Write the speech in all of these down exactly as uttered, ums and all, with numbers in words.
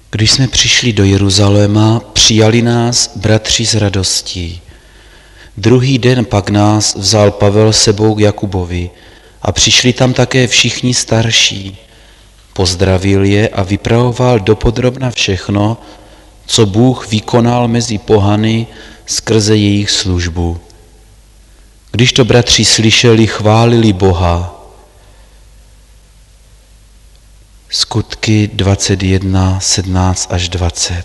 Když jsme přišli do Jeruzaléma, přijali nás bratři s radostí. Druhý den pak nás vzal Pavel sebou k Jakubovi a přišli tam také všichni starší. Pozdravil je a vypravoval dopodrobna všechno, co Bůh vykonal mezi pohany skrze jejich službu. Když to bratři slyšeli, chválili Boha. Skutky dvacet jedna, sedmnáct až dvacet.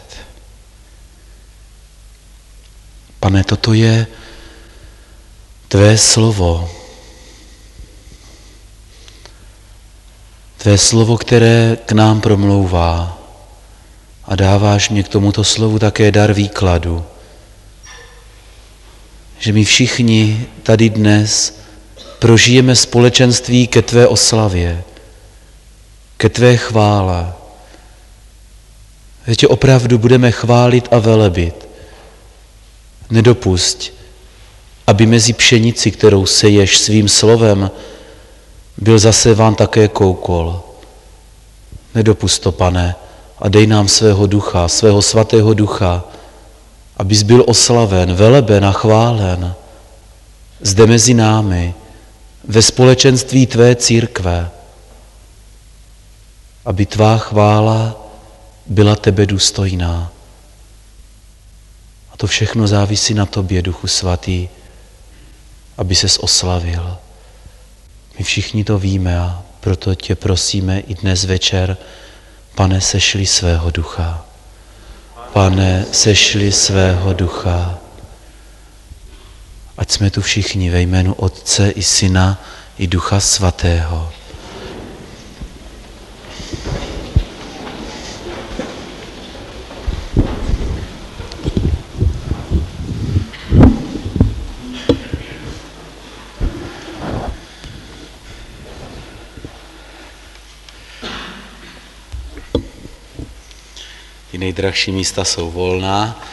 Pane, toto je tvé slovo. Tvé slovo, které k nám promlouvá. A dáváš mě k tomuto slovu také dar výkladu. Že my všichni tady dnes prožijeme společenství ke tvé oslavě, ke tvé chvále. Že tě opravdu budeme chválit a velebit. Nedopusť, aby mezi pšenici, kterou seješ svým slovem, byl zaseván také koukol. Nedopusť to, Pane, a dej nám svého ducha, svého svatého ducha, abys byl oslaven, veleben a chválen zde mezi námi, ve společenství tvé církve, aby tvá chvála byla tebe důstojná. A to všechno závisí na tobě, Duchu Svatý, aby ses oslavil. My všichni to víme a proto tě prosíme i dnes večer, Pane, sešli svého ducha. Pane, sešli svého ducha. Ať jsme tu všichni ve jménu Otce i Syna i Ducha Svatého. Ty nejdražší místa jsou volná.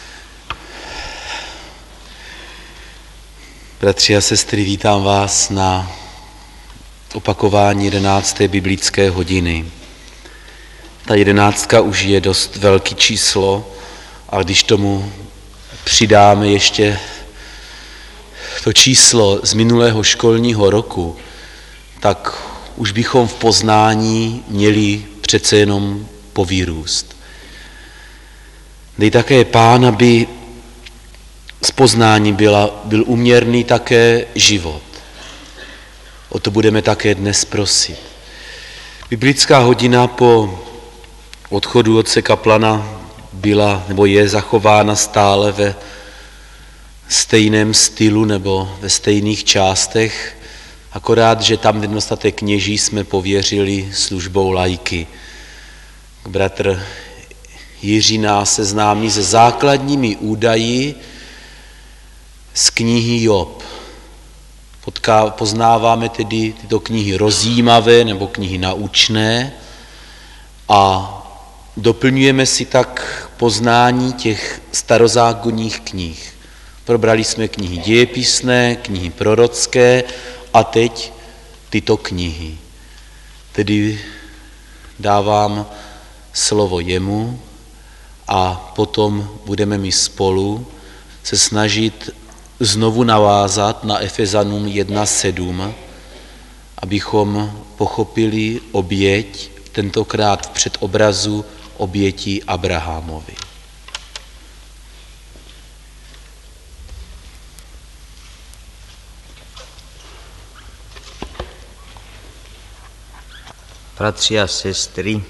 Bratři a sestry, vítám vás na opakování jedenácté biblické hodiny. Ta jedenáctka už je dost velký číslo, a když tomu přidáme ještě to číslo z minulého školního roku, tak už bychom v poznání měli přece jenom povýrůst. Dej také Pán, aby z poznání byla, byl uměrný také život. O to budeme také dnes prosit. Biblická hodina po odchodu otce kaplana byla nebo je zachována stále ve stejném stylu nebo ve stejných částech, akorát, že tam nedostatek kněží jsme pověřili službou laiky. Bratr Jiří nás seznámí se základními údaji z knihy Job. Potká, poznáváme tedy tyto knihy rozjímavé nebo knihy naučné a doplňujeme si tak poznání těch starozákonních knih. Probrali jsme knihy dějepisné, knihy prorocké a teď tyto knihy. Tedy dávám slovo jemu a potom budeme my spolu se snažit znovu navázat na Efezanům jedna sedm, abychom pochopili oběť, tentokrát v předobrazu oběti Abrahamovi. Bratři a sestry,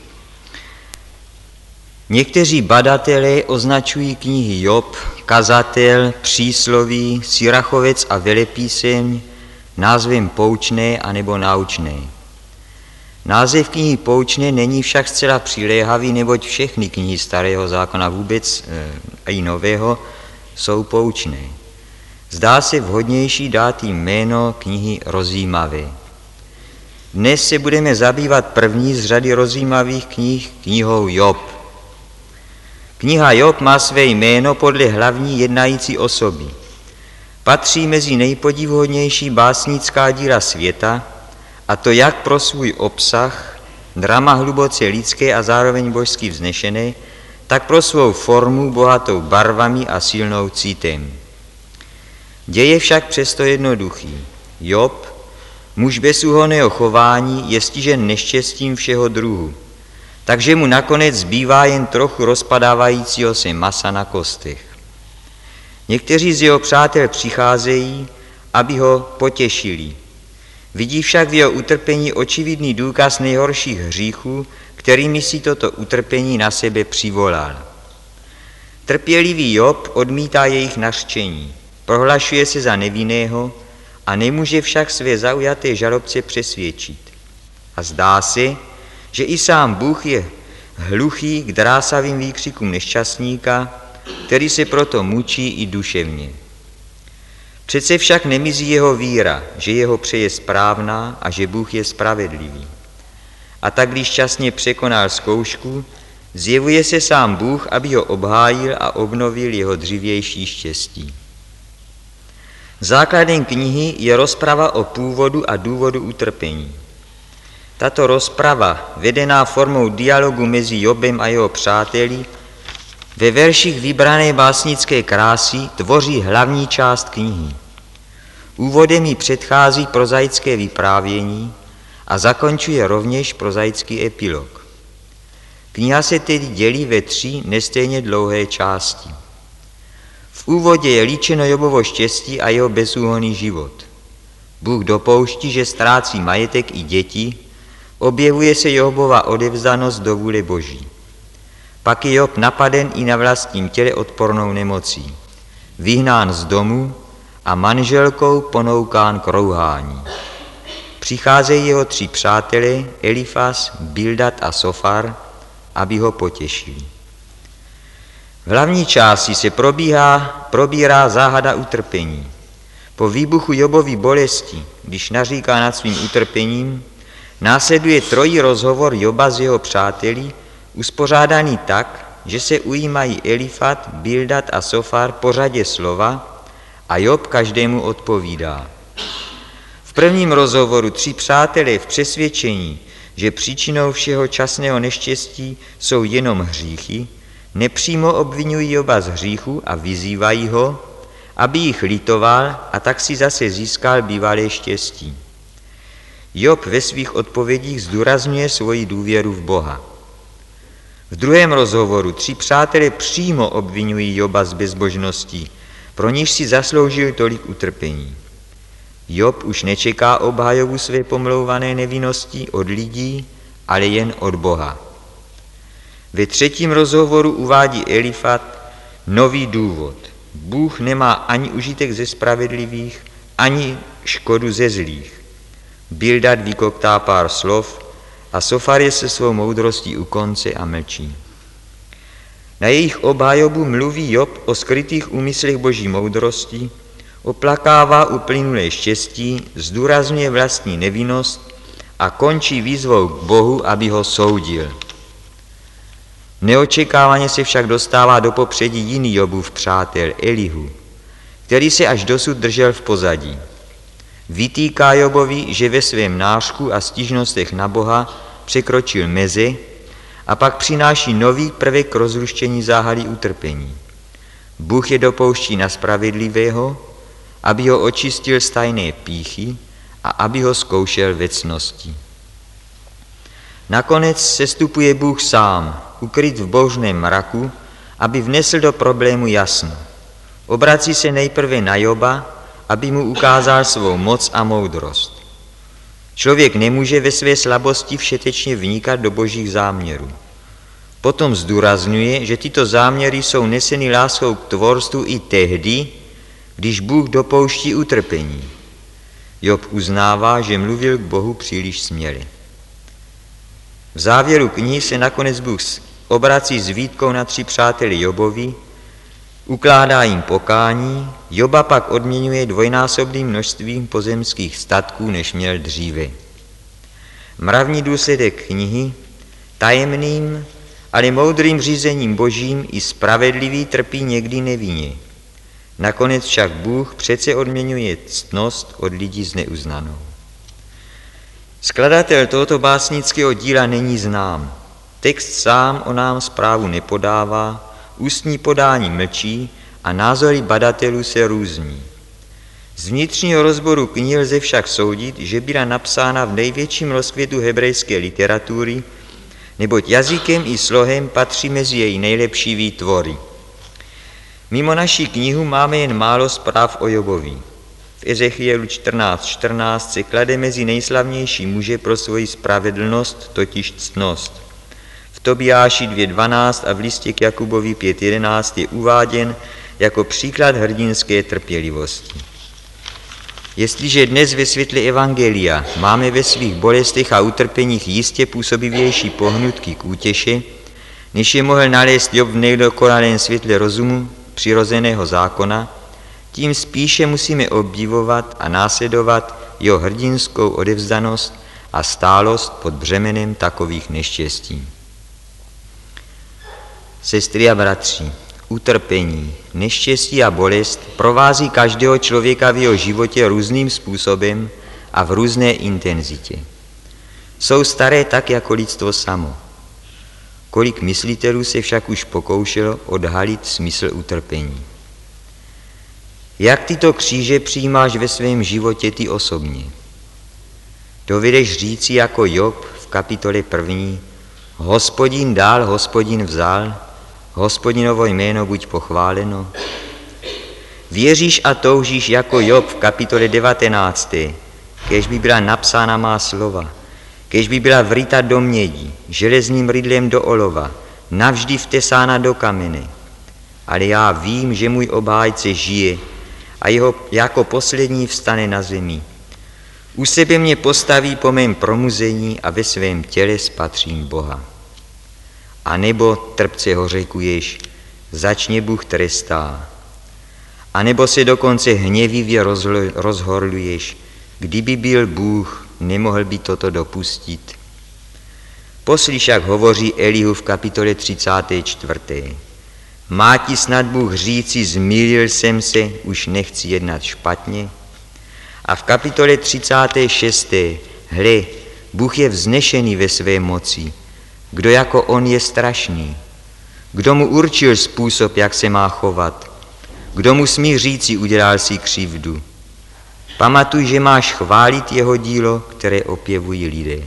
někteří badatelé označují knihy Job, Kazatel, Přísloví, Sirachovec a Velepíseň názvem poučné anebo naučné. Název knihy poučné není však zcela přiléhavý, neboť všechny knihy Starého zákona vůbec a i Nového jsou poučné. Zdá se vhodnější dát jim jméno knihy rozjímavé. Dnes se budeme zabývat první z řady rozjímavých knih, knihou Job. Kniha Job má své jméno podle hlavní jednající osoby. Patří mezi nejpodivuhodnější básnická díla světa, a to jak pro svůj obsah, drama hluboce lidské a zároveň božsky vznešené, tak pro svou formu bohatou barvami a silnou cítem. Děj však přesto jednoduchý. Job, muž bezúhonného chování, je stižen neštěstím všeho druhu, takže mu nakonec zbývá jen trochu rozpadávajícího se masa na kostech. Někteří z jeho přátel přicházejí, aby ho potěšili. Vidí však v jeho utrpení očividný důkaz nejhorších hříchů, kterými si toto utrpení na sebe přivolal. Trpělivý Job odmítá jejich nařčení, prohlašuje se za nevinného a nemůže však své zaujaté žalobce přesvědčit. A zdá se, že i sám Bůh je hluchý k drásavým výkřikům nešťastníka, který se proto mučí i duševně. Přece však nemizí jeho víra, že jeho pře je správná a že Bůh je spravedlivý. A tak, když šťastně překonal zkoušku, zjevuje se sám Bůh, aby ho obhájil a obnovil jeho dřívější štěstí. Základem knihy je rozprava o původu a důvodu utrpení. Tato rozprava, vedená formou dialogu mezi Jobem a jeho přáteli, ve verších vybrané básnické krásy tvoří hlavní část knihy. Úvodem jí předchází prozaické vyprávění a zakončuje rovněž prozaický epilog. Kniha se tedy dělí ve tři nestejně dlouhé části. V úvodě je líčeno Jobovo štěstí a jeho bezúhonný život. Bůh dopouští, že ztrácí majetek i děti, objevuje se Jobova odevzdanost do vůle Boží. Pak je Job napaden i na vlastním těle odpornou nemocí, vyhnán z domu a manželkou ponoukán k rouhání. Přicházejí jeho tři přátelé, Elifas, Bildad a Sofar, aby ho potěšili. V hlavní části se probíhá, probírá záhada utrpení. Po výbuchu Jobovy bolesti, když naříká nad svým utrpením, následuje trojí rozhovor Joba s jeho přáteli, uspořádaný tak, že se ujímají Elifat, Bildad a Sofar po řadě slova a Job každému odpovídá. V prvním rozhovoru tři přátelé v přesvědčení, že příčinou všeho časného neštěstí jsou jenom hříchy, nepřímo obvinují Joba z hříchu a vyzývají ho, aby jich litoval a tak si zase získal bývalé štěstí. Job ve svých odpovědích zdůrazňuje svoji důvěru v Boha. V druhém rozhovoru tři přátelé přímo obvinují Joba z bezbožností, pro níž si zasloužil tolik utrpení. Job už nečeká obhajobu své pomlouvané nevinnosti od lidí, ale jen od Boha. Ve třetím rozhovoru uvádí Elifat nový důvod. Bůh nemá ani užitek ze spravedlivých, ani škodu ze zlých. Bildad vykoktá pár slov a Sofar je se svou moudrostí u konce a mlčí. Na jejich obhajobu mluví Job o skrytých úmyslech Boží moudrosti, oplakává uplynulé štěstí, zdůrazňuje vlastní nevinnost a končí výzvou k Bohu, aby ho soudil. Neočekávaně se však dostává do popředí jiný Jobův přátel, Elihu, který se až dosud držel v pozadí. Vytýká Jobovi, že ve svém nářku a stížnostech na Boha překročil meze a pak přináší nový prvek k rozluštění záhady utrpení. Bůh je dopouští na spravedlivého, aby ho očistil z tajné pýchy a aby ho zkoušel ve ctnosti. Nakonec sestupuje Bůh sám, ukryt v božném mraku, aby vnesl do problému jasno. Obrací se nejprve na Joba, aby mu ukázal svou moc a moudrost. Člověk nemůže ve své slabosti všetečně vnikat do božích záměrů. Potom zdůrazňuje, že tyto záměry jsou neseny láskou k tvorstvu i tehdy, když Bůh dopouští utrpení. Job uznává, že mluvil k Bohu příliš směle. V závěru knihy se nakonec Bůh obrací s výtkou na tři přáteli Jobovi, ukládá jim pokání, Joba pak odměňuje dvojnásobným množstvím pozemských statků, než měl dříve. Mravní důsledek knihy, tajemným, ale moudrým řízením Božím i spravedlivý trpí někdy nevinně. Nakonec však Bůh přece odměňuje ctnost od lidí zneuznanou. Skladatel tohoto básnického díla není znám. Text sám o nám zprávu nepodává, ústní podání mlčí a názory badatelů se různí. Z vnitřního rozboru knihy lze však soudit, že byla napsána v největším rozkvětu hebrejské literatury, neboť jazykem i slohem patří mezi její nejlepší výtvory. Mimo naší knihu máme jen málo zpráv o Jobovi. V Ezechielu čtrnáct čtrnáct se klade mezi nejslavnější muže pro svoji spravedlnost, totiž ctnost. V Tobiáši dvě dvanáct a v listě k Jakubovi pět jedenáct je uváděn jako příklad hrdinské trpělivosti. Jestliže dnes ve světle Evangelia máme ve svých bolestech a utrpeních jistě působivější pohnutky k útěše, než je mohl nalézt Job v nejdokonalém světle rozumu, přirozeného zákona, tím spíše musíme obdivovat a následovat jeho hrdinskou odevzdanost a stálost pod břemenem takových neštěstí. Sestry a bratři, utrpení, neštěstí a bolest provází každého člověka v jeho životě různým způsobem a v různé intenzitě. Jsou staré tak jako lidstvo samo. Kolik myslitelů se však už pokoušelo odhalit smysl utrpení. Jak tyto kříže přijímáš ve svém životě ty osobně? Dovedeš říci jako Job v kapitole první: Hospodin dal, Hospodin vzal, Hospodinovo jméno buď pochváleno. Věříš a toužíš jako Job v kapitole devatenácté, kéž by byla napsána má slova, kéž by byla vryta do mědi, železným rydlem do olova, navždy vtesána do kamene. Ale já vím, že můj obhájce žije a jeho jako poslední vstane na zemi. U sebe mě postaví po mém promuzení a ve svém těle spatřím Boha. A nebo trpce hořekuješ, začně Bůh trestá. A nebo se dokonce hněvivě rozhorluješ, kdyby byl Bůh, nemohl by toto dopustit. Poslyš, jak hovoří Elihu v kapitole třicáté čtvrté. Má ti snad Bůh říci, zmýlil jsem se, už nechci jednat špatně? A v kapitole třicáté šesté. Hle, Bůh je vznešený ve své moci. Kdo jako on je strašný? Kdo mu určil způsob, jak se má chovat? Kdo mu smí říci, udělal si křivdu? Pamatuj, že máš chválit jeho dílo, které opěvují lidé.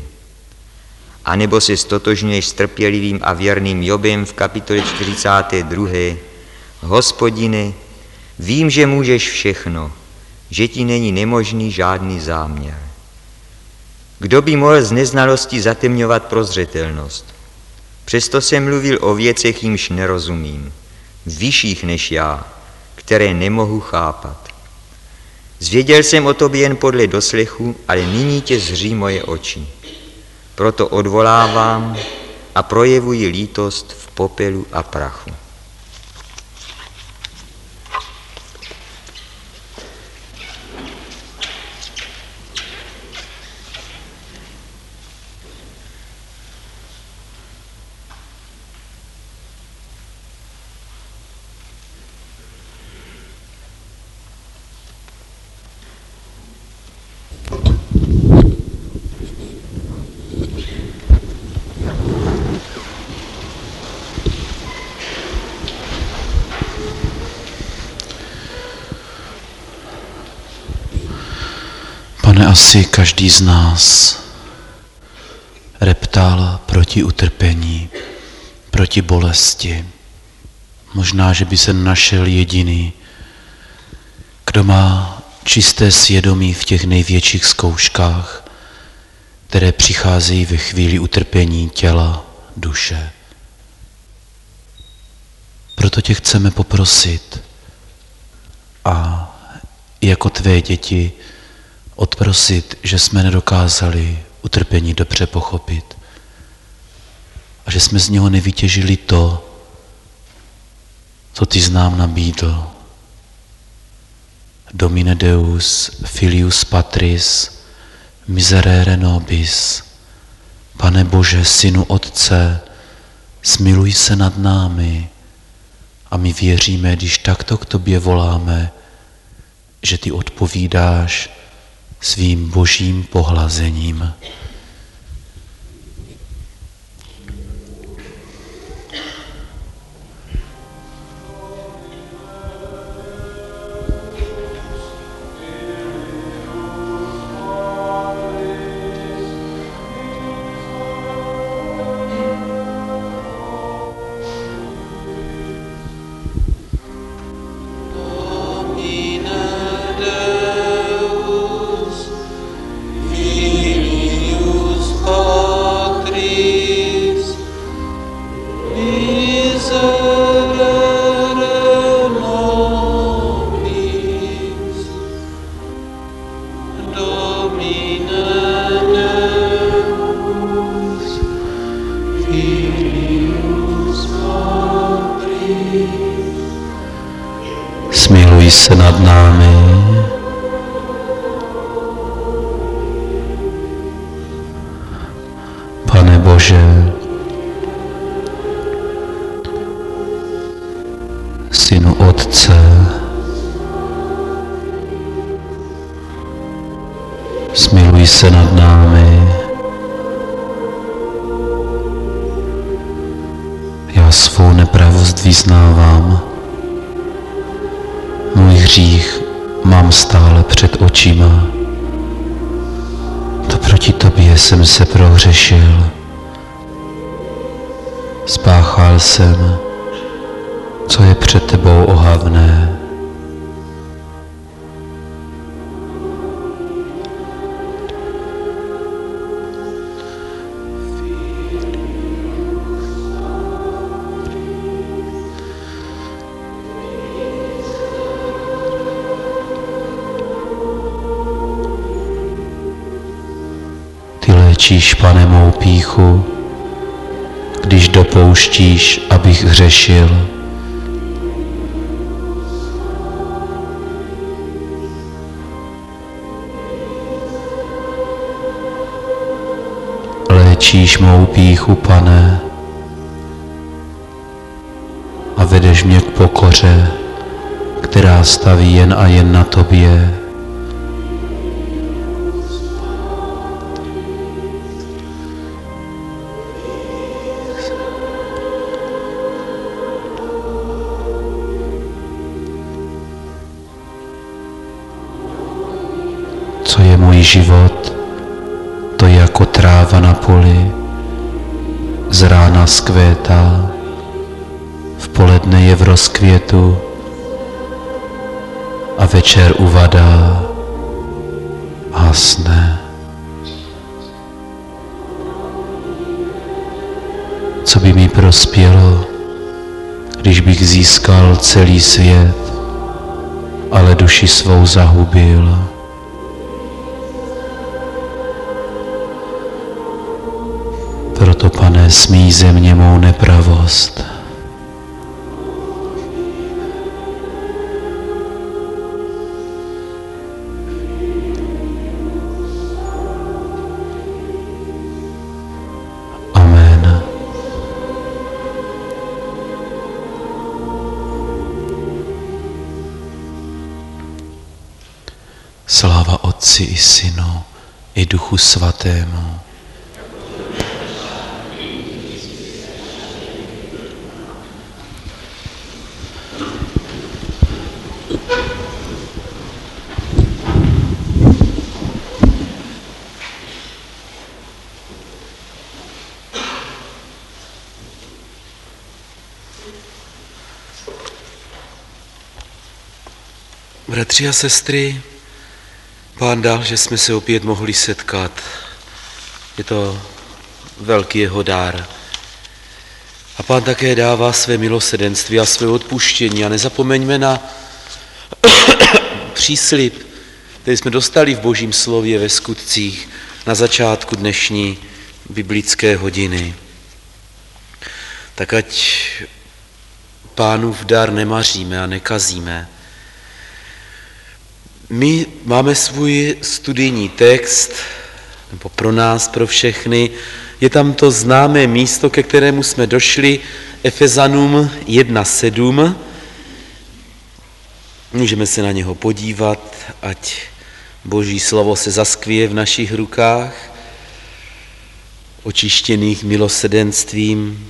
A nebo se stotožňuješ s trpělivým a věrným Jobem v kapitole čtyřicáté druhé. Hospodine, vím, že můžeš všechno, že ti není nemožný žádný záměr. Kdo by mohl z neznalosti zatemňovat prozřetelnost? Přesto jsem mluvil o věcech, jimž nerozumím, vyšších než já, které nemohu chápat. Zvěděl jsem o tobě jen podle doslechu, ale nyní tě zří moje oči. Proto odvolávám a projevuji lítost v popelu a prachu. Pane, asi každý z nás reptal proti utrpení, proti bolesti. Možná, že by se našel jediný, kdo má čisté svědomí v těch největších zkouškách, které přicházejí ve chvíli utrpení těla, duše. Proto tě chceme poprosit a jako tvé děti odprosit, že jsme nedokázali utrpení dobře pochopit a že jsme z něho nevytěžili to, co ty jsi nám nabídl. Domine Deus, Filius Patris, miserere nobis. Pane Bože, Synu Otce, smiluj se nad námi a my věříme, když takto k tobě voláme, že ty odpovídáš svým božím pohlazením. se nad námi. Pane Bože, Synu Otce, smiluj se nad námi. Já svou nepravost vyznávám. Můj hřích mám stále před očima. To proti tobě jsem se prohřešil. Spáchal jsem, co je před tebou ohavné. Ty léčíš, Pane, mou pýchu, když dopouštíš, abych hřešil. Léčíš mou pýchu, Pane, a vedeš mě k pokoře, která staví jen a jen na tobě. Co je můj život, to je jako tráva na poli, z rána zkvétá, v poledne je v rozkvětu a večer uvadá, hasne. Co by mi prospělo, když bych získal celý svět, ale duši svou zahubil? Proto, Pane, smíj ze mě mou nepravost. Amen. Sláva Otci i Synu i Duchu Svatému. Bratři a sestry, Pán dal, že jsme se opět mohli setkat. Je to velký jeho dár. A Pán také dává své milosrdenství a své odpuštění. A nezapomeňme na příslib, který jsme dostali v Božím slově ve skutcích na začátku dnešní biblické hodiny. Tak ať Pánův dar nemaříme a nekazíme. My máme svůj studijní text, nebo pro nás, pro všechny, je tam to známé místo, ke kterému jsme došli, Efezanům jedna sedm. Můžeme se na něho podívat, ať Boží slovo se zaskvěje v našich rukách, očištěných milosrdenstvím.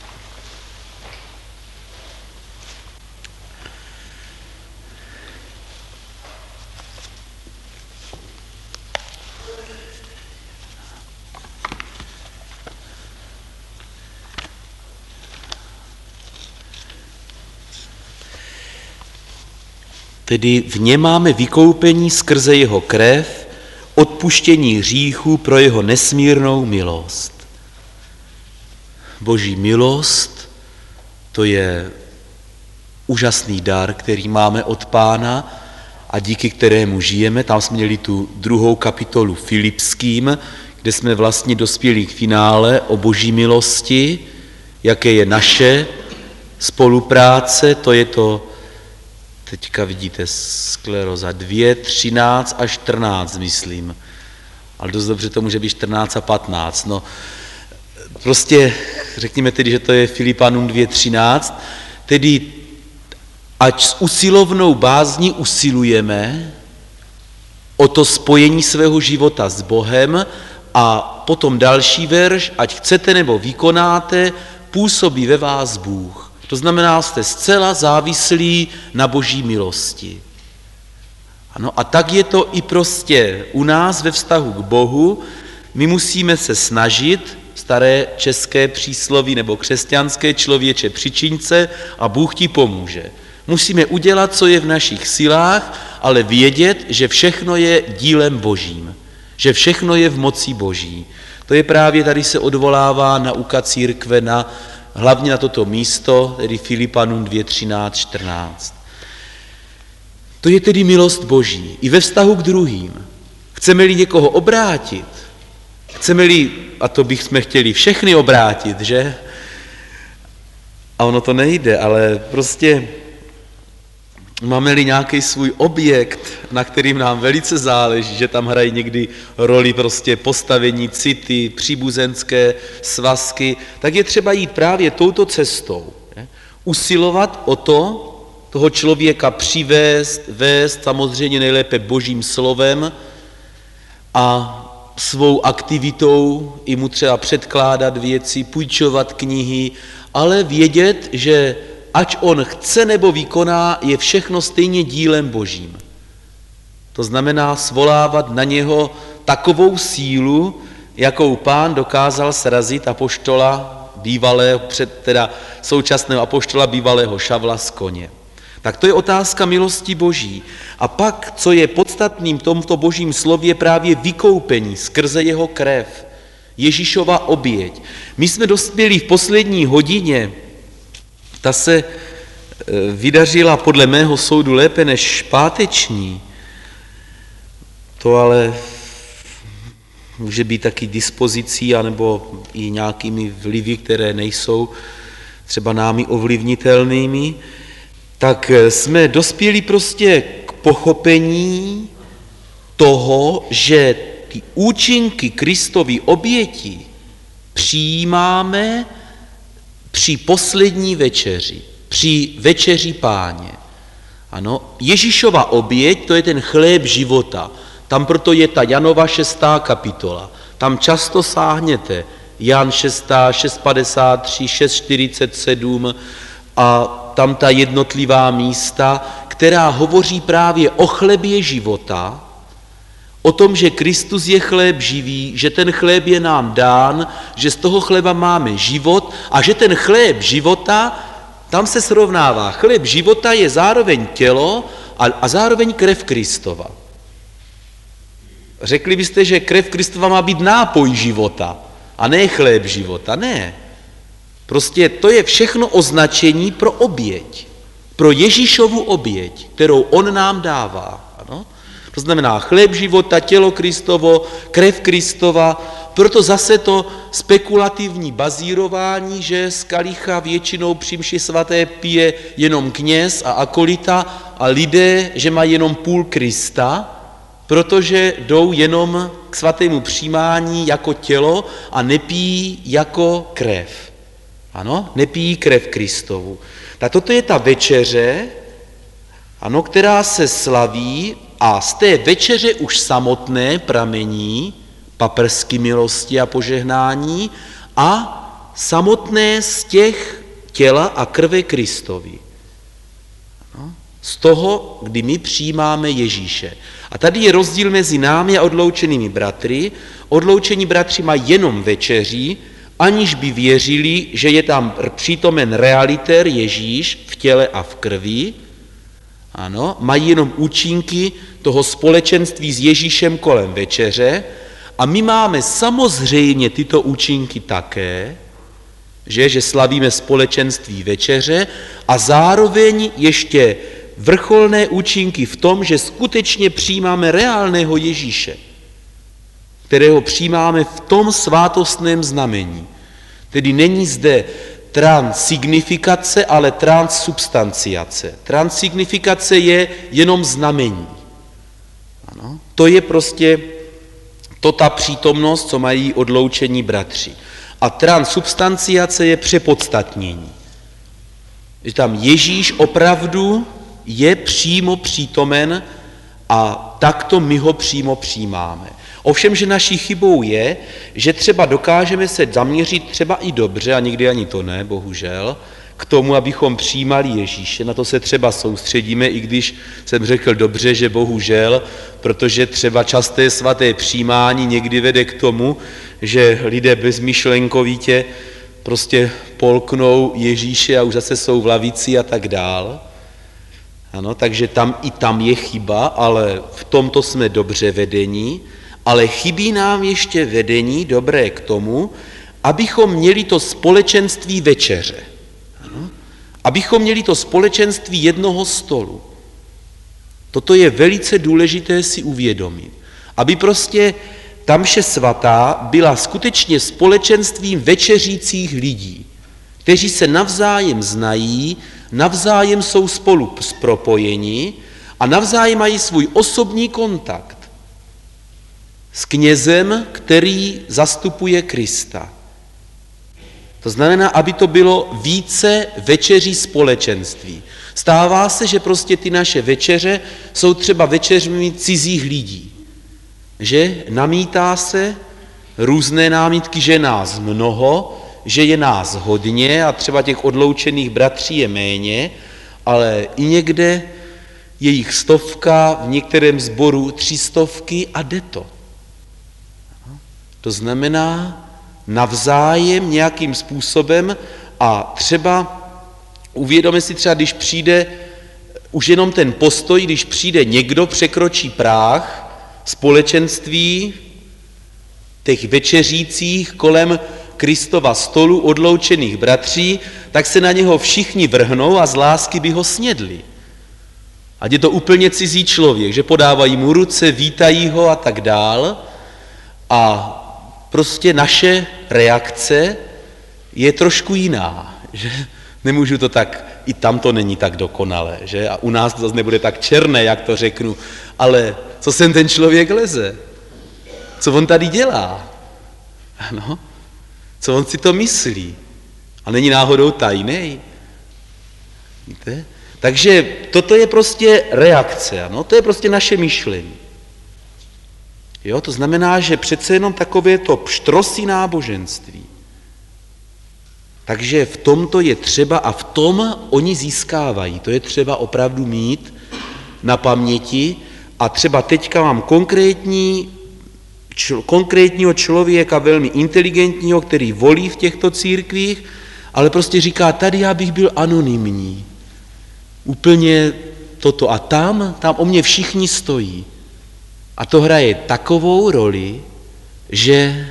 Tedy v něm máme vykoupení skrze jeho krev, odpuštění hříchů pro jeho nesmírnou milost. Boží milost, to je úžasný dar, který máme od Pána a díky kterému žijeme. Tam jsme měli tu druhou kapitolu Filipským, kde jsme vlastně dospěli k finále o Boží milosti, jaké je naše spolupráce, to je to teďka vidíte skleróza, dvě, třináct a čtrnáct, myslím. Ale dost dobře to může být čtrnáct a patnáct. No, prostě řekněme tedy, že to je Filipanům dvě třináct, tedy ať s usilovnou bázní usilujeme o to spojení svého života s Bohem a potom další verš, ať chcete nebo vykonáte, působí ve vás Bůh. To znamená, jste zcela závislí na Boží milosti. Ano, a tak je to i prostě u nás ve vztahu k Bohu. My musíme se snažit, staré české přísloví nebo křesťanské, člověče přičiň se a Bůh ti pomůže. Musíme udělat, co je v našich silách, ale vědět, že všechno je dílem Božím, že všechno je v moci Boží. To je právě, tady se odvolává nauka církve na, hlavně na toto místo, tedy Filipanům dvě třináct čtrnáct. To je tedy milost Boží i ve vztahu k druhým. Chceme-li někoho obrátit, chceme-li, a to bychom chtěli všechny obrátit, že? A ono to nejde, ale prostě máme-li nějaký svůj objekt, na kterým nám velice záleží, že tam hrají někdy roli prostě postavení city, příbuzenské svazky, tak je třeba jít právě touto cestou. Je? Usilovat o to, toho člověka přivést, vést, samozřejmě nejlépe Božím slovem a svou aktivitou i mu třeba předkládat věci, půjčovat knihy, ale vědět, že ať on chce nebo vykoná, je všechno stejně dílem Božím. To znamená svolávat na něho takovou sílu, jakou Pán dokázal srazit apoštola bývalého, před, teda současného apoštola bývalého Šavla z koně. Tak to je otázka milosti Boží. A pak, co je podstatným v tomto Božím slově, právě vykoupení skrze jeho krev, Ježíšova oběť. My jsme dospěli v poslední hodině, ta se vydařila podle mého soudu lépe než páteční. To ale může být taky dispozicí, anebo i nějakými vlivy, které nejsou třeba námi ovlivnitelnými. Tak jsme dospěli prostě k pochopení toho, že ty účinky Kristovy oběti přijímáme při poslední večeři, při večeři Páně. Ano, Ježíšova oběť, to je ten chléb života. Tam proto je ta Janova šestá kapitola. Tam často sáhněte. Jan šestá, šest padesát tři, šest čtyřicet sedm a tam ta jednotlivá místa, která hovoří právě o chlebě života, o tom, že Kristus je chléb živý, že ten chléb je nám dán, že z toho chleba máme život a že ten chléb života, tam se srovnává. Chléb života je zároveň tělo a, a zároveň krev Kristova. Řekli byste, že krev Kristova má být nápoj života a ne chléb života. Ne. Prostě to je všechno označení pro oběť, pro Ježíšovu oběť, kterou on nám dává. Ano? To znamená chléb života, tělo Kristovo, krev Kristova, proto zase to spekulativní bazírování, že z kalicha většinou při mši svaté pije jenom kněz a akolita a lidé, že mají jenom půl Krista, protože jdou jenom k svatému přijímání jako tělo a nepijí jako krev. Ano, nepijí krev Kristovu. Tak toto je ta večeře, ano, která se slaví a z té večeře už samotné pramení paprsky milosti a požehnání a samotné z těch těla a krve Kristovi. Ano, z toho, kdy my přijímáme Ježíše. A tady je rozdíl mezi námi a odloučenými bratry. Odloučení bratři mají jenom večeří, aniž by věřili, že je tam přítomen realitér Ježíš v těle a v krvi. Ano, mají jenom účinky toho společenství s Ježíšem kolem večeře a my máme samozřejmě tyto účinky také, že, že slavíme společenství večeře a zároveň ještě vrcholné účinky v tom, že skutečně přijímáme reálného Ježíše, kterého přijímáme v tom svátostném znamení. Tedy není zde transsignifikace, ale transsubstanciace. Transsignifikace je jenom znamení. Ano? To je prostě to ta přítomnost, co mají odloučení bratři. A transsubstanciace je přepodstatnění. Že tam Ježíš opravdu je přímo přítomen a takto my ho přímo přijímáme. Ovšem, že naší chybou je, že třeba dokážeme se zaměřit třeba i dobře, a někdy ani to ne, bohužel, k tomu, abychom přijímali Ježíše. Na to se třeba soustředíme, i když jsem řekl dobře, že bohužel, protože třeba časté svaté přijímání někdy vede k tomu, že lidé bezmyšlenkovitě prostě polknou Ježíše a už zase jsou v lavici a tak dál. Ano, takže tam i tam je chyba, ale v tomto jsme dobře vedení, ale chybí nám ještě vedení dobré k tomu, abychom měli to společenství večeře. Ano? Abychom měli to společenství jednoho stolu. Toto je velice důležité si uvědomit. Aby prostě ta mše svatá byla skutečně společenstvím večeřících lidí, kteří se navzájem znají, navzájem jsou spolu propojeni a navzájem mají svůj osobní kontakt s knězem, který zastupuje Krista. To znamená, aby to bylo více večeří společenství. Stává se, že prostě ty naše večeře jsou třeba večeřmi cizích lidí. Že namítá se různé námitky, že je nás mnoho, že je nás hodně a třeba těch odloučených bratří je méně, ale i někde je jich stovka, v některém sboru tři stovky a jde to. To znamená navzájem nějakým způsobem a třeba uvědomíme si třeba, když přijde už jenom ten postoj, když přijde někdo, překročí práh společenství těch večeřících kolem Kristova stolu odloučených bratří, tak se na něho všichni vrhnou a z lásky by ho snědli. Ať je to úplně cizí člověk, že podávají mu ruce, vítají ho a tak dál. A prostě naše reakce je trošku jiná, že nemůžu to tak, i tam to není tak dokonalé, že? A u nás to zase nebude tak černé, jak to řeknu, ale co sem ten člověk leze? Co on tady dělá? Ano? Co on si to myslí? A není náhodou tajnej? Víte? Takže toto je prostě reakce, ano? To je prostě naše myšlení. Jo? To znamená, že přece jenom takové to pštrosí náboženství. Takže v tomto je třeba a v tom oni získávají. To je třeba opravdu mít na paměti a třeba teďka mám konkrétní, čl, konkrétního člověka, velmi inteligentního, který volí v těchto církvích, ale prostě říká, tady já bych byl anonymní. Úplně toto a tam, tam o mě všichni stojí. A to hraje takovou roli, že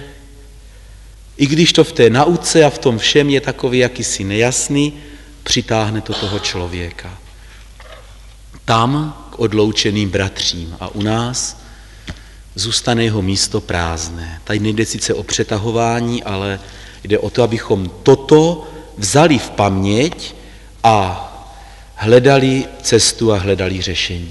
i když to v té nauce a v tom všem je takový jakýsi nejasný, přitáhne to toho člověka. Tam k odloučeným bratřím a u nás zůstane jeho místo prázdné. Tady nejde sice o přetahování, ale jde o to, abychom toto vzali v paměť a hledali cestu a hledali řešení.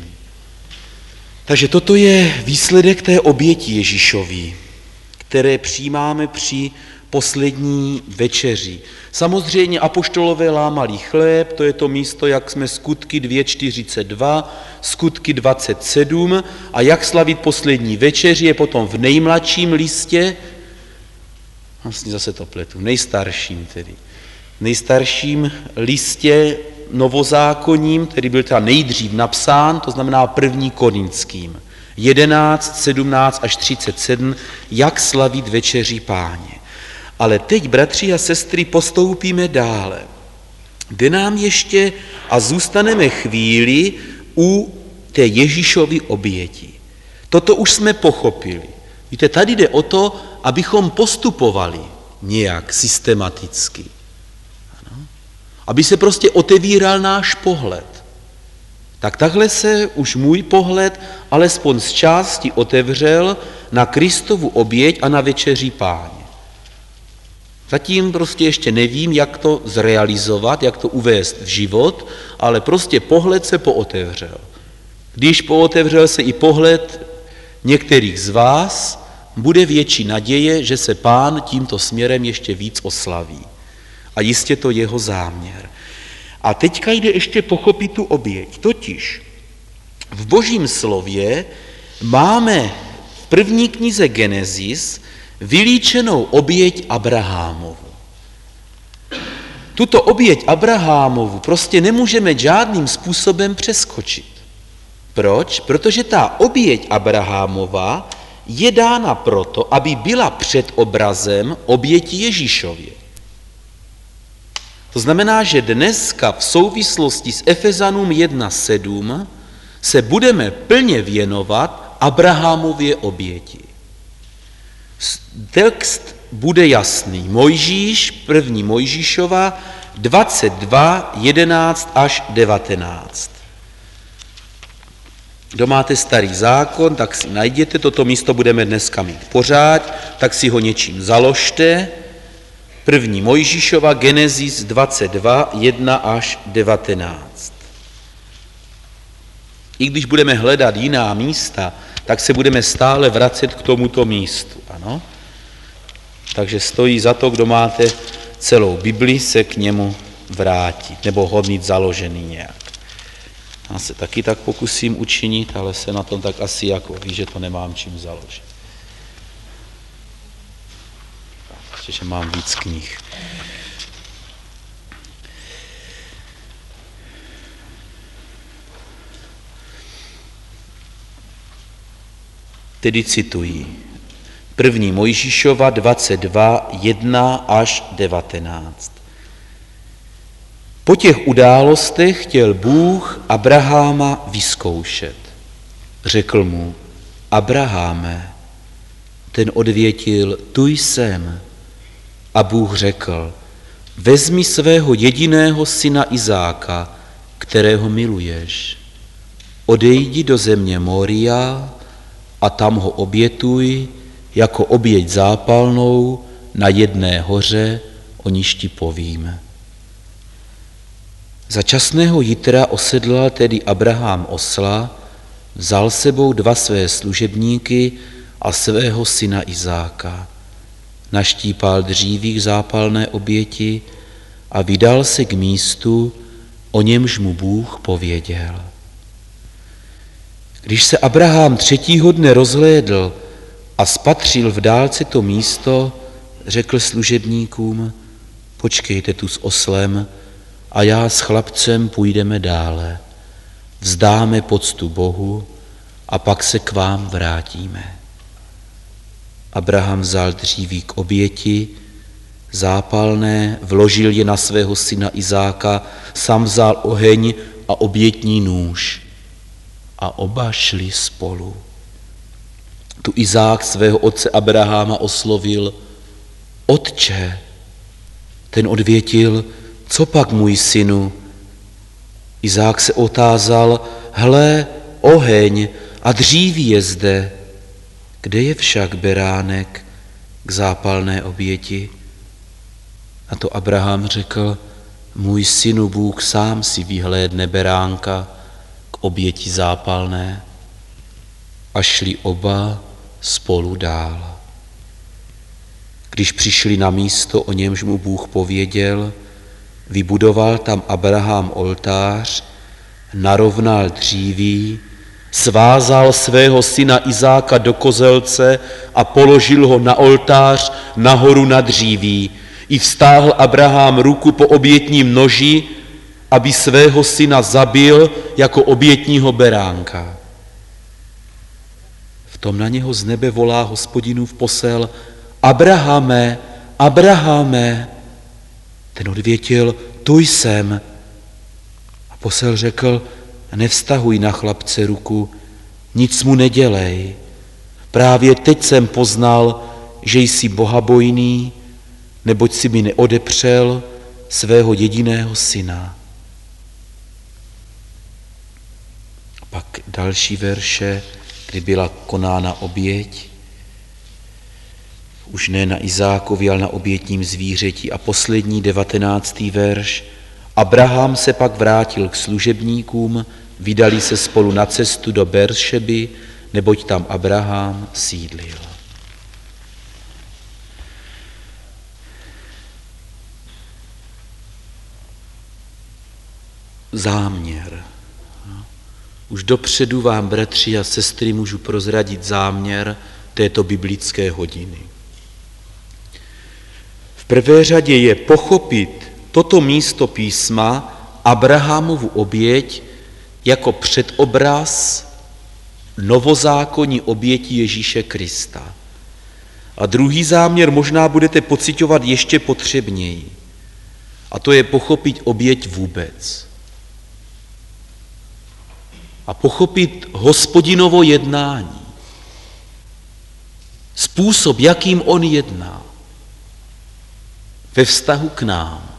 Takže toto je výsledek té oběti Ježíšový, které přijímáme při poslední večeři. Samozřejmě apoštolové lámali chléb, to je to místo, jak jsme skutky dvě čtyřicet dva, skutky dvacet sedm a jak slavit poslední večeři je potom v nejmladším listě, vlastně zase to pletu, v nejstarším tedy, v nejstarším listě novozákonním, který byl teda nejdřív napsán, to znamená první Korinským, jedenáct, sedmnáct až třicet sedm, jak slavit večeři Páně. Ale teď, bratři a sestry, postoupíme dále. Jde nám ještě a zůstaneme chvíli u té Ježíšovy oběti. Toto už jsme pochopili. Víte, tady jde o to, abychom postupovali nějak systematicky. Ano? Aby se prostě otevíral náš pohled. Tak takhle se už můj pohled alespoň z části otevřel na Kristovu oběť a na večeři Páně. Zatím prostě ještě nevím, jak to zrealizovat, jak to uvést v život, ale prostě pohled se pootevřel. Když pootevřel se i pohled některých z vás, bude větší naděje, že se Pán tímto směrem ještě víc oslaví. A jistě to jeho záměr. A teďka jde ještě pochopit tu oběť. Totiž v Božím slově máme v první knize Genesis vylíčenou oběť Abrahámovu. Tuto oběť Abrahámovu prostě nemůžeme žádným způsobem přeskočit. Proč? Protože ta oběť Abrahámova je dána proto, aby byla předobrazem oběti Ježíšově. To znamená, že dneska v souvislosti s Efezanům jedna sedm se budeme plně věnovat Abrahamově oběti. Text bude jasný. Mojžíš, první Mojžíšova, dvacet dva, jedenáct až devatenáct. Kdo máte starý zákon, tak si najděte, toto místo budeme dneska mít pořád, tak si ho něčím založte. První Mojžíšova, Genesis dvacet dva, jedna až devatenáct. I když budeme hledat jiná místa, tak se budeme stále vracet k tomuto místu. Ano? Takže stojí za to, kdo máte celou Bibli, se k němu vrátit, nebo ho mít založený nějak. Já se taky tak pokusím učinit, ale se na tom tak asi jako ví, že to nemám čím založit. Ještě, že mám víc knih. Tedy cituji. První Mojžíšova dvacet dva, jedna až devatenáct. Po těch událostech chtěl Bůh Abraháma vyzkoušet. Řekl mu, Abraháme, ten odvětil, tu jsem. A Bůh řekl, vezmi svého jediného syna Izáka, kterého miluješ. Odejdi do země Moria a tam ho obětuj jako oběť zápalnou na jedné hoře, o níž ti povím. Za časného jitra osedlal tedy Abraham osla, vzal sebou dva své služebníky a svého syna Izáka. Naštípal dříví k zápalné oběti a vydal se k místu, o němž mu Bůh pověděl. Když se Abraham třetího dne rozhlédl a spatřil v dálce to místo, řekl služebníkům, počkejte tu s oslem a já s chlapcem půjdeme dále. Vzdáme poctu Bohu a pak se k vám vrátíme. Abraham vzal dříví k oběti, zápalné, vložil je na svého syna Izáka, sám vzal oheň a obětní nůž a oba šli spolu. Tu Izák svého otce Abraháma oslovil, Otče, ten odvětil, co pak, můj synu? Izák se otázal, hle, oheň a dříví je zde. Kde je však beránek k zápalné oběti? A to Abraham řekl, můj synu, Bůh sám si vyhlédne beránka k oběti zápalné. A šli oba spolu dál. Když přišli na místo, o němž mu Bůh pověděl, vybudoval tam Abraham oltář, narovnal dříví, svázal svého syna Izáka do kozelce a položil ho na oltář nahoru na dříví. I vztáhl Abraham ruku po obětním noži, aby svého syna zabil jako obětního beránka. V tom na něho z nebe volá Hospodinův posel, Abrahame, Abrahame. Ten odvětil, tu jsem. A posel řekl, nevztahuj na chlapce ruku, nic mu nedělej. Právě teď jsem poznal, že jsi bohabojný, neboť si mi neodepřel svého jediného syna. A pak další verše, kdy byla konána oběť. už ne na Izákovi, ale na obětním zvířeti. A poslední devatenáctý verš. Abraham se pak vrátil k služebníkům, vydali se spolu na cestu do Beršeby, neboť tam Abraham sídlil. Záměr. Už dopředu vám, bratři a sestry, můžu prozradit záměr této biblické hodiny. V prvé řadě je pochopit toto místo písma, Abrahamovu oběť, jako předobraz novozákonní oběti Ježíše Krista. A druhý záměr možná budete pociťovat ještě potřebněji. A to je pochopit oběť vůbec. A pochopit Hospodinovo jednání. Způsob, jakým on jedná ve vztahu k nám.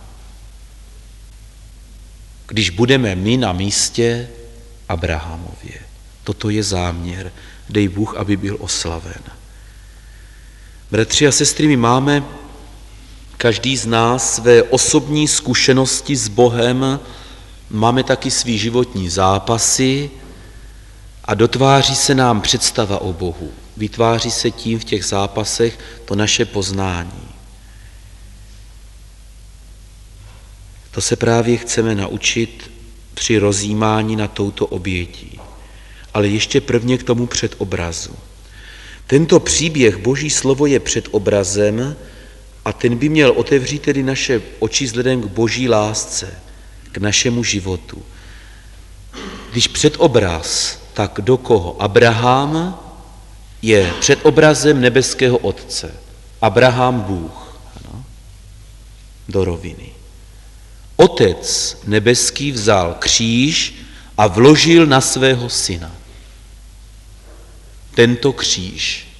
Když budeme my na místě Abrahamově. Toto je záměr. Dej Bůh, aby byl oslaven. Bratři a sestry, my máme každý z nás své osobní zkušenosti s Bohem, máme taky svý životní zápasy a dotváří se nám představa o Bohu. Vytváří se tím v těch zápasech to naše poznání. To se právě chceme naučit při rozjímání na touto obětí. Ale ještě prvně k tomu předobrazu. Tento příběh, Boží slovo, je předobrazem a ten by měl otevřít tedy naše oči vzhledem k Boží lásce, k našemu životu. Když předobraz, tak do koho? Abraham je předobrazem nebeského Otce. Abraham Bůh. Ano? Do roviny. Otec nebeský vzal kříž a vložil na svého syna. Tento kříž.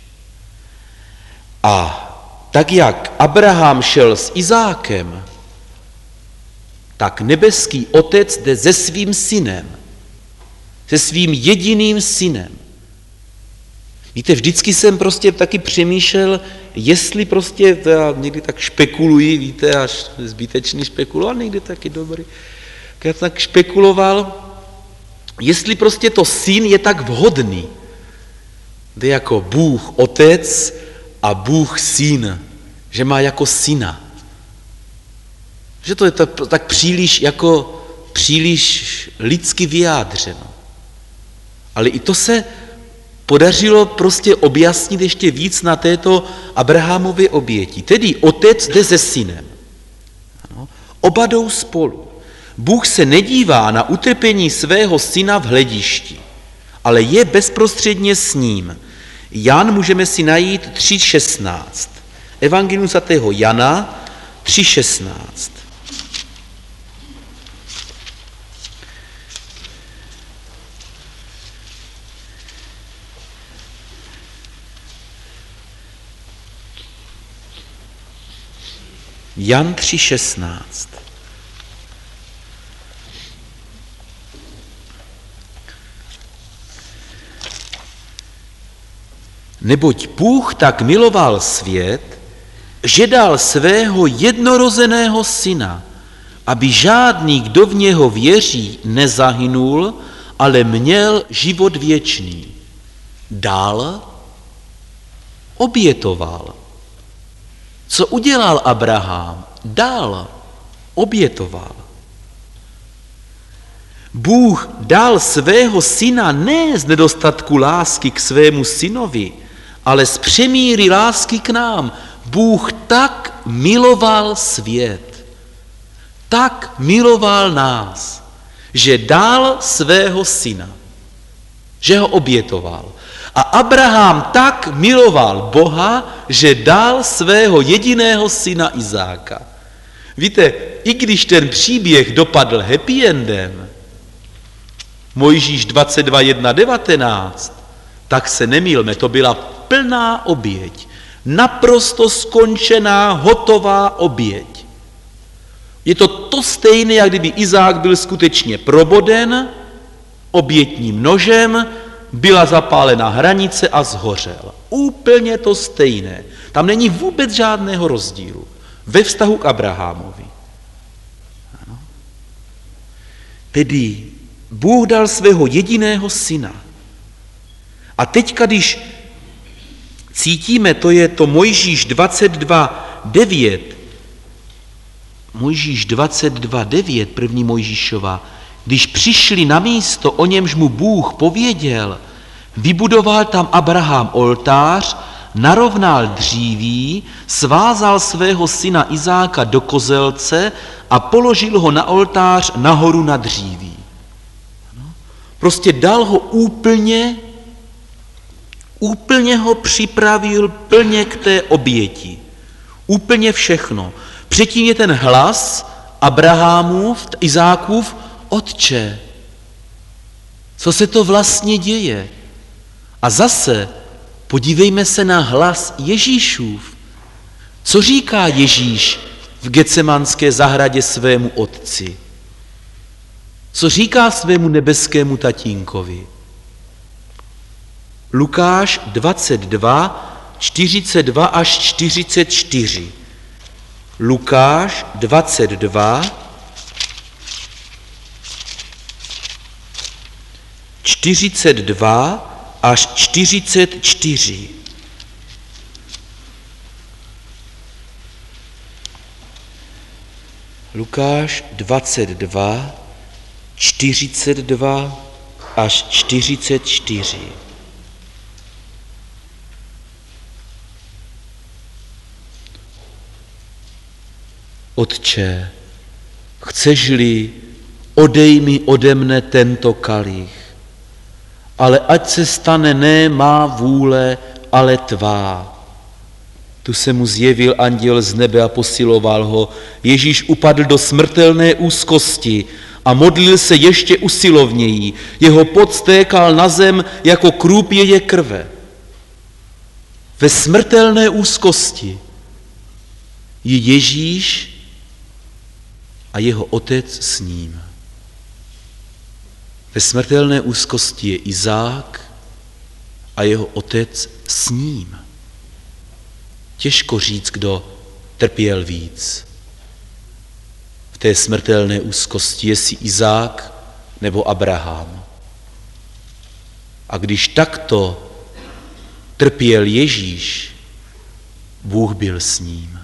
A tak, jak Abraham šel s Izákem, tak nebeský Otec jde se svým synem, se svým jediným synem. Víte, vždycky jsem prostě taky přemýšlel, jestli prostě, to já někdy tak špekuluji, víte, až zbytečný špekulovat, někdy taky dobrý, já tak špekuloval, jestli prostě to syn je tak vhodný, jde jako Bůh Otec a Bůh Syn, že má jako syna. Že to je tak, tak příliš jako příliš lidsky vyjádřeno. Ale i to se podařilo prostě objasnit ještě víc na této Abrahamově oběti. Tedy otec jde se synem. Ano. Oba jdou spolu. Bůh se nedívá na utrpení svého syna v hledišti, ale je bezprostředně s ním. Jan můžeme si najít tři šestnáct. Evangelium svatého Jana tři šestnáct. Jan tři šestnáct. Neboť Bůh tak miloval svět, že dal svého jednorozeného syna, aby žádný, kdo v něho věří, nezahynul, ale měl život věčný. Dal, obětoval. Co udělal Abraham? Dal, obětoval. Bůh dal svého syna ne z nedostatku lásky k svému synovi, ale z přemíry lásky k nám. Bůh tak miloval svět, tak miloval nás, že dal svého syna, že ho obětoval. A Abraham tak miloval Boha, že dal svého jediného syna Izáka. Víte, i když ten příběh dopadl happy endem, Mojžíš dvacet dva jedna devatenáct, tak se nemýlme, to byla plná oběť. Naprosto skončená, hotová oběť. Je to to stejné, jak kdyby Izák byl skutečně proboden obětním nožem, byla zapálena hranice a zhořel. Úplně to stejné. Tam není vůbec žádného rozdílu ve vztahu k Abrahamovi. Ano. Tedy Bůh dal svého jediného syna. A teďka, když cítíme, to je to Mojžíš dvacet dva devět, Mojžíš dvacet dva devět, první Mojžíšova, když přišli na místo, o němž mu Bůh pověděl, vybudoval tam Abraham oltář, narovnal dříví, svázal svého syna Izáka do kozelce a položil ho na oltář nahoru na dříví. Prostě dal ho úplně, úplně ho připravil plně k té oběti. Úplně všechno. Předtím je ten hlas Abrahamův, Izákův, Otče, co se to vlastně děje? A zase podívejme se na hlas Ježíšův. Co říká Ježíš v Getsemanské zahradě svému otci? Co říká svému nebeskému tatínkovi? Lukáš dvacet dva, čtyřicet dva až čtyřicet čtyři. Lukáš dvacet dva, čtyřicet dva až čtyřicet čtyři. Lukáš dvacet dva, čtyřicet dva až čtyřicet čtyři. Otče, chceš-li, odej mi ode mne tento kalich, ale ať se stane ne má vůle, ale tvá. Tu se mu zjevil anděl z nebe a posiloval ho. Ježíš upadl do smrtelné úzkosti a modlil se ještě usilovněji. Jeho pot stékal na zem jako krůpěje krve. Ve smrtelné úzkosti je Ježíš a jeho otec s ním. Ve smrtelné úzkosti je Izák a jeho otec s ním. Těžko říct, kdo trpěl víc. V té smrtelné úzkosti, jestli Izák nebo Abraham. A když takto trpěl Ježíš, Bůh byl s ním.